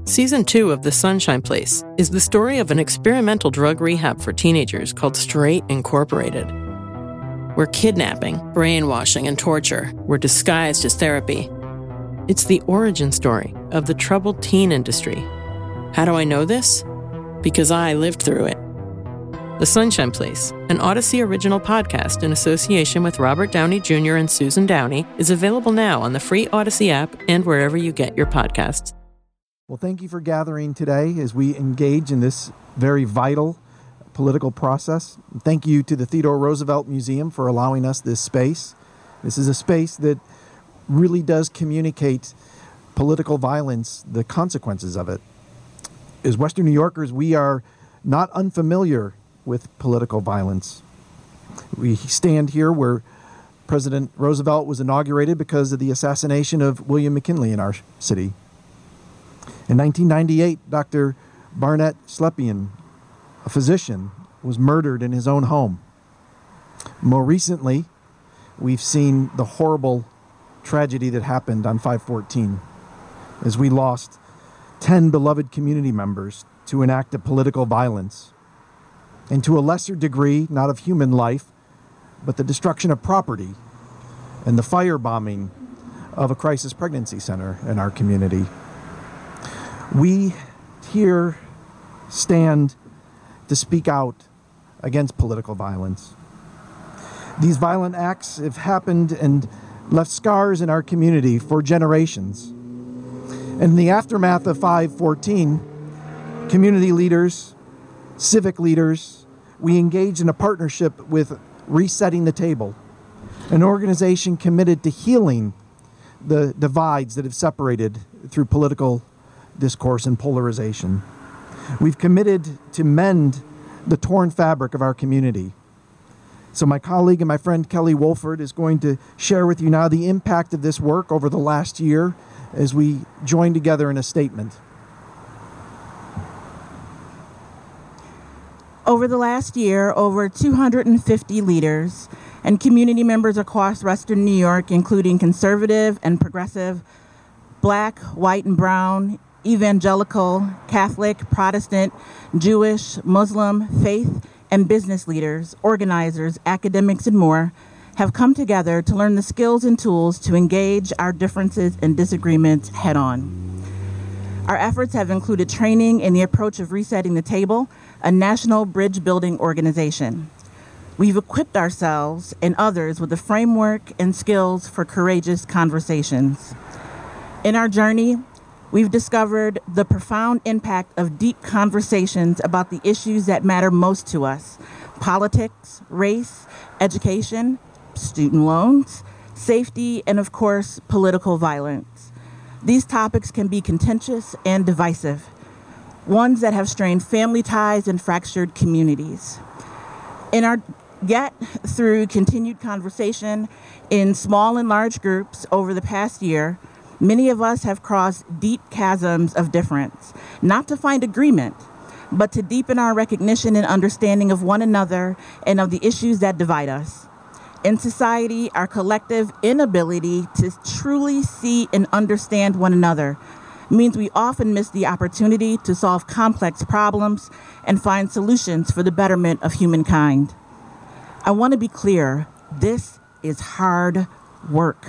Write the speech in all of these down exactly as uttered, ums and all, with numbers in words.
Season two of The Sunshine Place is the story of an experimental drug rehab for teenagers called Straight Incorporated, where kidnapping, brainwashing, and torture were disguised as therapy. It's the origin story of the troubled teen industry. How do I know this? Because I lived through it. The Sunshine Place, an Odyssey original podcast in association with Robert Downey Junior and Susan Downey, is available now on the free Odyssey app and wherever you get your podcasts. Well, thank you for gathering today as we engage in this very vital political process. Thank you to the Theodore Roosevelt Museum for allowing us this space. This is a space that really does communicate political violence, the consequences of it. As Western New Yorkers, we are not unfamiliar with political violence. We stand here where President Roosevelt was inaugurated because of the assassination of William McKinley in our city. In nineteen ninety-eight, Doctor Barnett Slepian, a physician, was murdered in his own home. More recently, we've seen the horrible tragedy that happened on five fourteen as we lost ten beloved community members to an act of political violence, and to a lesser degree, not of human life, but the destruction of property and the firebombing of a crisis pregnancy center in our community. We here stand to speak out against political violence. These violent acts have happened and left scars in our community for generations. And in the aftermath of five fourteen, community leaders, civic leaders, we engaged in a partnership with Resetting the Table, an organization committed to healing the divides that have separated through political discourse and polarization. We've committed to mend the torn fabric of our community. So my colleague and my friend Kelly Wolford is going to share with you now the impact of this work over the last year as we join together in a statement. Over the last year, over two hundred fifty leaders and community members across Western New York, including conservative and progressive, Black, white, and brown, evangelical, Catholic, Protestant, Jewish, Muslim, faith, and business leaders, organizers, academics, and more, have come together to learn the skills and tools to engage our differences and disagreements head-on. Our efforts have included training in the approach of Resetting the Table, a national bridge-building organization. We've equipped ourselves and others with the framework and skills for courageous conversations. In our journey, we've discovered the profound impact of deep conversations about the issues that matter most to us: politics, race, education, student loans, safety, and of course, political violence. These topics can be contentious and divisive, ones that have strained family ties and fractured communities. In our Yet, through continued conversation in small and large groups over the past year, many of us have crossed deep chasms of difference, not to find agreement, but to deepen our recognition and understanding of one another and of the issues that divide us. In society, our collective inability to truly see and understand one another means we often miss the opportunity to solve complex problems and find solutions for the betterment of humankind. I want to be clear, this is hard work.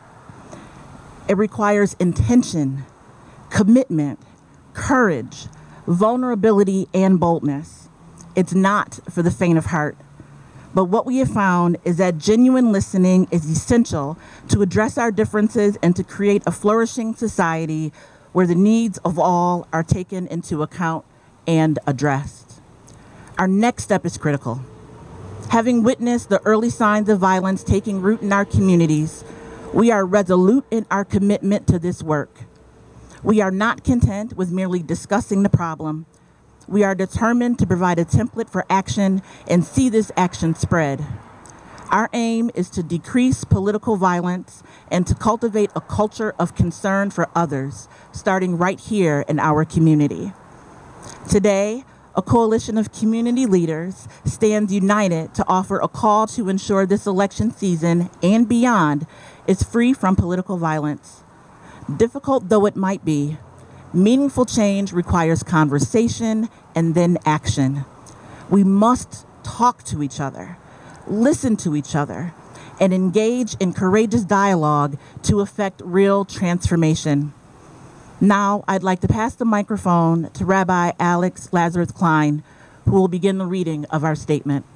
It requires intention, commitment, courage, vulnerability, and boldness. It's not for the faint of heart. But what we have found is that genuine listening is essential to address our differences and to create a flourishing society where the needs of all are taken into account and addressed. Our next step is critical. Having witnessed the early signs of violence taking root in our communities, we are resolute in our commitment to this work. We are not content with merely discussing the problem. We are determined to provide a template for action and see this action spread. Our aim is to decrease political violence and to cultivate a culture of concern for others, starting right here in our community. Today, a coalition of community leaders stands united to offer a call to ensure this election season and beyond is free from political violence. Difficult though it might be, Meaningful change requires conversation and then action. We must talk to each other, listen to each other, and engage in courageous dialogue to effect real transformation. Now, I'd like to pass the microphone to Rabbi Alex Lazarus Klein, who will begin the reading of our statement.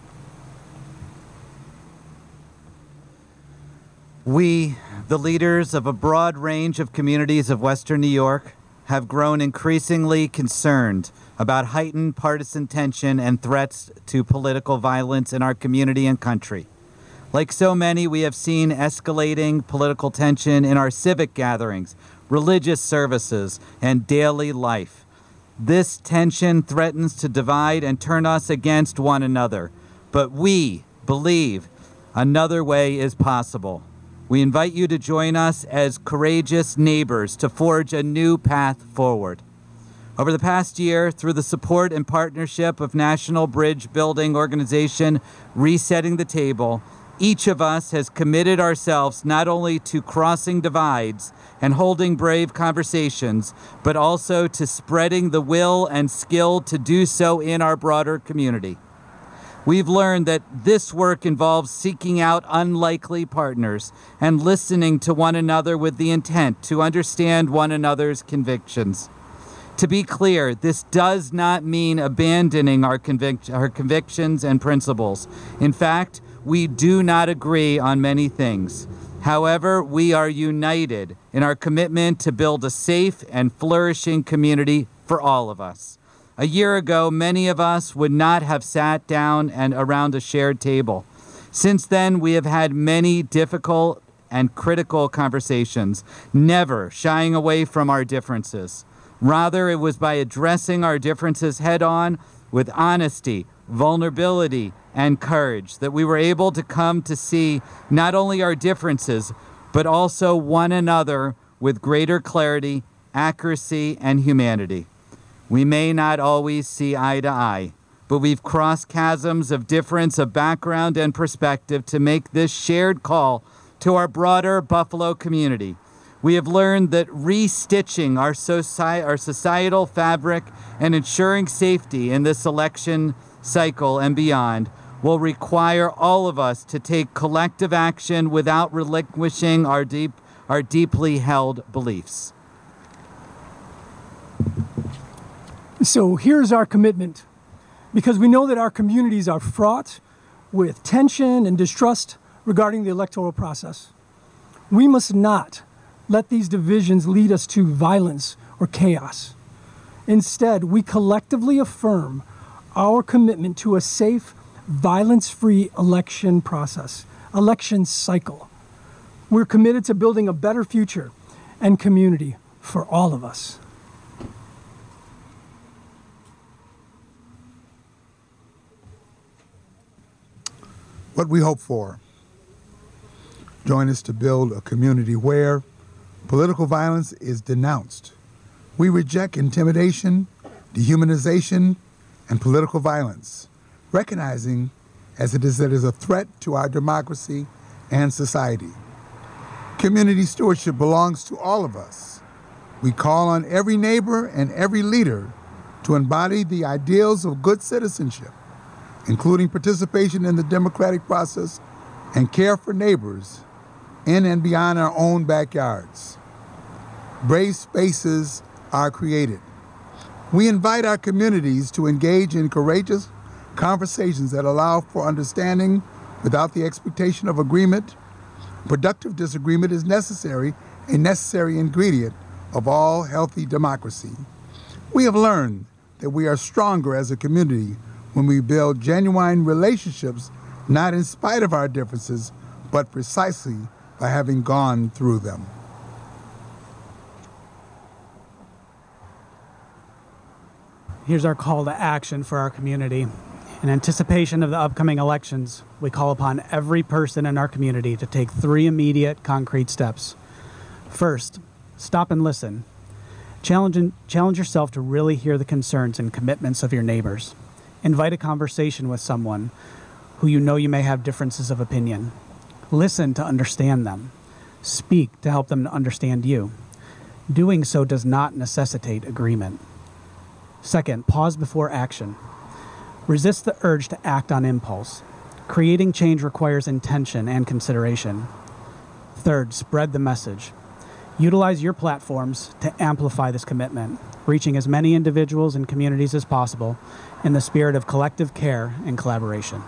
We, the leaders of a broad range of communities of Western New York, have grown increasingly concerned about heightened partisan tension and threats to political violence in our community and country. Like so many, we have seen escalating political tension in our civic gatherings, religious services, and daily life. This tension threatens to divide and turn us against one another, but we believe another way is possible. We invite you to join us as courageous neighbors to forge a new path forward. Over the past year, through the support and partnership of National Bridge Building Organization Resetting the Table, each of us has committed ourselves not only to crossing divides and holding brave conversations, but also to spreading the will and skill to do so in our broader community. We've learned that this work involves seeking out unlikely partners and listening to one another with the intent to understand one another's convictions. To be clear, this does not mean abandoning our, convic- our convictions and principles. In fact, we do not agree on many things. However, we are united in our commitment to build a safe and flourishing community for all of us. A year ago, many of us would not have sat down and around a shared table. Since then, we have had many difficult and critical conversations, never shying away from our differences. Rather, it was by addressing our differences head-on with honesty, vulnerability, and courage that we were able to come to see not only our differences, but also one another with greater clarity, accuracy, and humanity. We may not always see eye to eye, but we've crossed chasms of difference of background and perspective to make this shared call to our broader Buffalo community. We have learned that restitching our, soci- our societal fabric and ensuring safety in this election cycle and beyond will require all of us to take collective action without relinquishing our deep, our deeply held beliefs. So here's our commitment, because we know that our communities are fraught with tension and distrust regarding the electoral process. We must not let these divisions lead us to violence or chaos. Instead, we collectively affirm our commitment to a safe, violence-free election process, election cycle. We're committed to building a better future and community for all of us. What we hope for. Join us to build a community where political violence is denounced. We reject intimidation, dehumanization, and political violence, recognizing as it is that it is a threat to our democracy and society. Community stewardship belongs to all of us. We call on every neighbor and every leader to embody the ideals of good citizenship, including participation in the democratic process and care for neighbors in and beyond our own backyards. Brave spaces are created. We invite our communities to engage in courageous conversations that allow for understanding without the expectation of agreement. Productive disagreement is necessary, a necessary ingredient of all healthy democracy. We have learned that we are stronger as a community when we build genuine relationships, not in spite of our differences, but precisely by having gone through them. Here's our call to action for our community. In anticipation of the upcoming elections, we call upon every person in our community to take three immediate concrete steps. First, stop and listen. Challenge, challenge yourself to really hear the concerns and commitments of your neighbors. Invite a conversation with someone who you know you may have differences of opinion. Listen to understand them. Speak to help them understand you. Doing so does not necessitate agreement. Second, pause before action. Resist the urge to act on impulse. Creating change requires intention and consideration. Third, spread the message. Utilize your platforms to amplify this commitment, reaching as many individuals and communities as possible in the spirit of collective care and collaboration.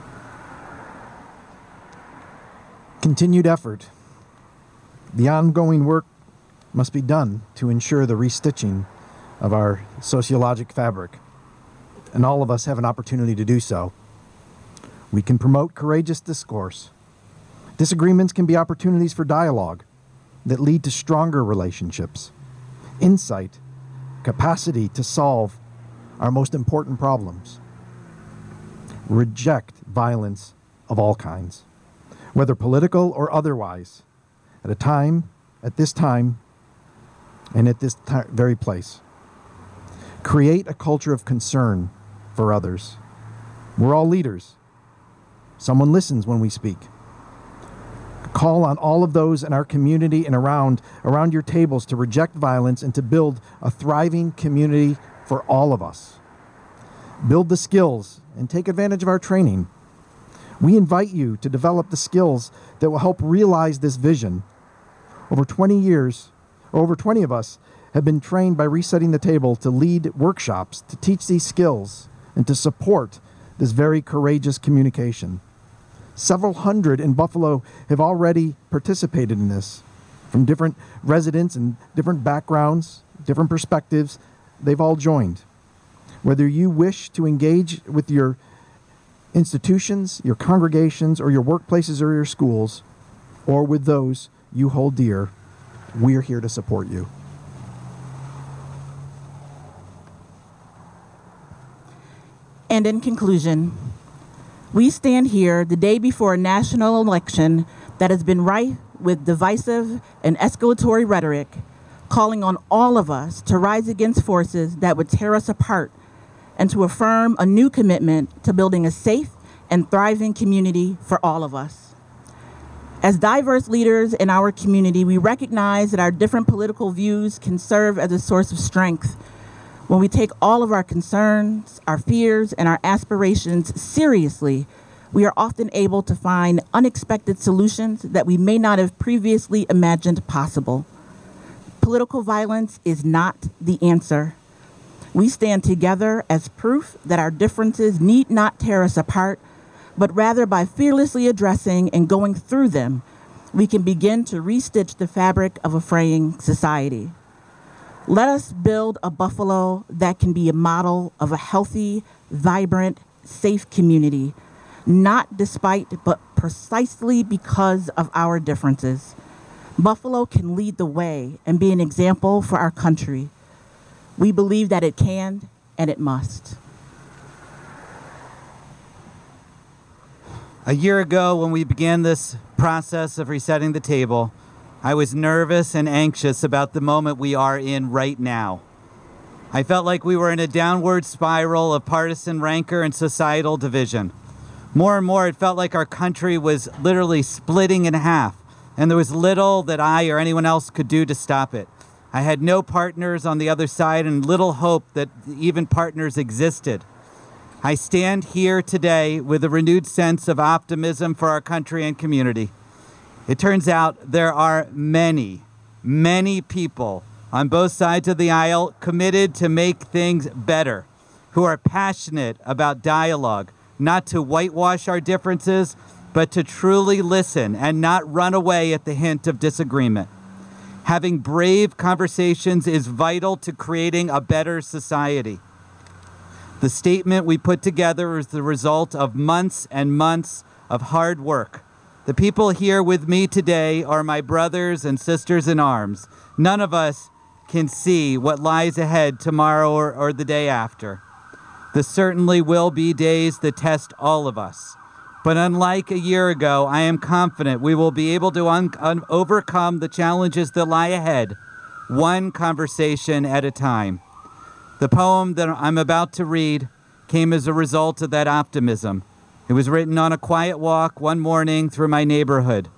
Continued effort. The ongoing work must be done to ensure the restitching of our sociologic fabric, and all of us have an opportunity to do so. We can promote courageous discourse. Disagreements can be opportunities for dialogue that lead to stronger relationships, insight, capacity to solve our most important problems. Reject violence of all kinds, whether political or otherwise, at a time, at this time, and at this t- very place. Create a culture of concern for others. We're all leaders. Someone listens when we speak. Call on all of those in our community and around, around your tables to reject violence and to build a thriving community for all of us. Build the skills and take advantage of our training. We invite you to develop the skills that will help realize this vision. Over twenty years, over twenty of us have been trained by Resetting the Table to lead workshops, to teach these skills, and to support this very courageous communication. Several hundred in Buffalo have already participated in this, from different residents and different backgrounds, different perspectives. They've all joined. Whether you wish to engage with your institutions, your congregations, or your workplaces or your schools, or with those you hold dear, we're here to support you. And in conclusion, we stand here the day before a national election that has been rife with divisive and escalatory rhetoric, calling on all of us to rise against forces that would tear us apart and to affirm a new commitment to building a safe and thriving community for all of us. As diverse leaders in our community, we recognize that our different political views can serve as a source of strength when we take all of our concerns, our fears, and our aspirations seriously. We are often able to find unexpected solutions that we may not have previously imagined possible. Political violence is not the answer. We stand together as proof that our differences need not tear us apart, but rather by fearlessly addressing and going through them, we can begin to restitch the fabric of a fraying society. Let us build a Buffalo that can be a model of a healthy, vibrant, safe community, not despite, but precisely because of our differences. Buffalo can lead the way and be an example for our country. We believe that it can and it must. A year ago, when we began this process of resetting the table, I was nervous and anxious about the moment we are in right now. I felt like we were in a downward spiral of partisan rancor and societal division. More and more, it felt like our country was literally splitting in half, and there was little that I or anyone else could do to stop it. I had no partners on the other side and little hope that even partners existed. I stand here today with a renewed sense of optimism for our country and community. It turns out there are many, many people on both sides of the aisle committed to make things better, who are passionate about dialogue, not to whitewash our differences, but to truly listen and not run away at the hint of disagreement. Having brave conversations is vital to creating a better society. The statement we put together is the result of months and months of hard work. The people here with me today are my brothers and sisters in arms. None of us can see what lies ahead tomorrow or, or the day after. There certainly will be days that test all of us. But unlike a year ago, I am confident we will be able to un- un- overcome the challenges that lie ahead, one conversation at a time. The poem that I'm about to read came as a result of that optimism. It was written on a quiet walk one morning through my neighborhood.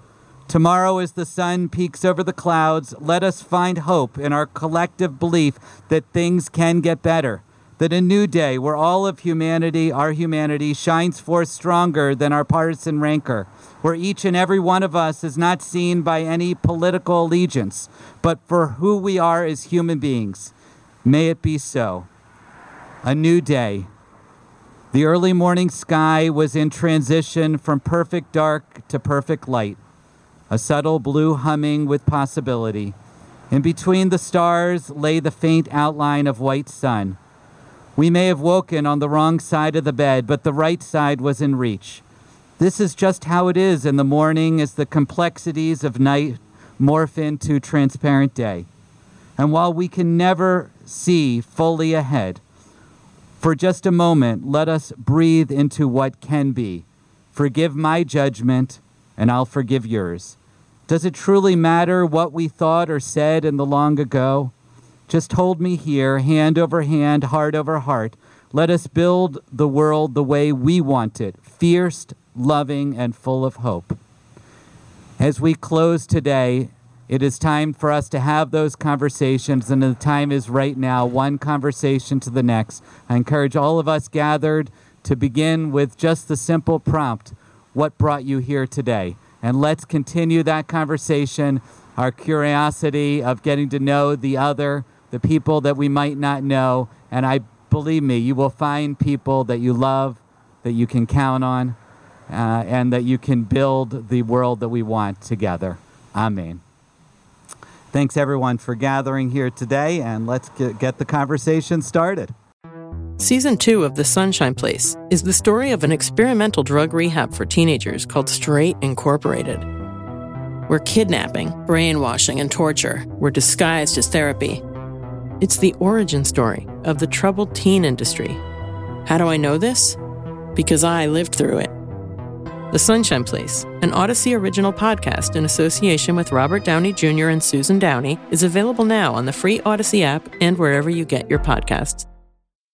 Tomorrow, as the sun peeks over the clouds, let us find hope in our collective belief that things can get better, that a new day where all of humanity, our humanity, shines forth stronger than our partisan rancor, where each and every one of us is not seen by any political allegiance, but for who we are as human beings. May it be so. A new day. The early morning sky was in transition from perfect dark to perfect light, a subtle blue humming with possibility. In between the stars lay the faint outline of white sun. We may have woken on the wrong side of the bed, but the right side was in reach. This is just how it is in the morning as the complexities of night morph into transparent day. And while we can never see fully ahead, for just a moment, let us breathe into what can be. Forgive my judgment, and I'll forgive yours. Does it truly matter what we thought or said in the long ago? Just hold me here, hand over hand, heart over heart. Let us build the world the way we want it, fierce, loving, and full of hope. As we close today, it is time for us to have those conversations, and the time is right now, one conversation to the next. I encourage all of us gathered to begin with just the simple prompt, what brought you here today? And let's continue that conversation, our curiosity of getting to know the other, the people that we might not know. And I believe me, you will find people that you love, that you can count on, uh, and that you can build the world that we want together. Amen. Thanks, everyone, for gathering here today, and let's get, get the conversation started. Season two of The Sunshine Place is the story of an experimental drug rehab for teenagers called Straight Incorporated, where kidnapping, brainwashing, and torture were disguised as therapy. It's the origin story of the troubled teen industry. How do I know this? Because I lived through it. The Sunshine Place, an Odyssey original podcast in association with Robert Downey Junior and Susan Downey, is available now on the free Odyssey app and wherever you get your podcasts.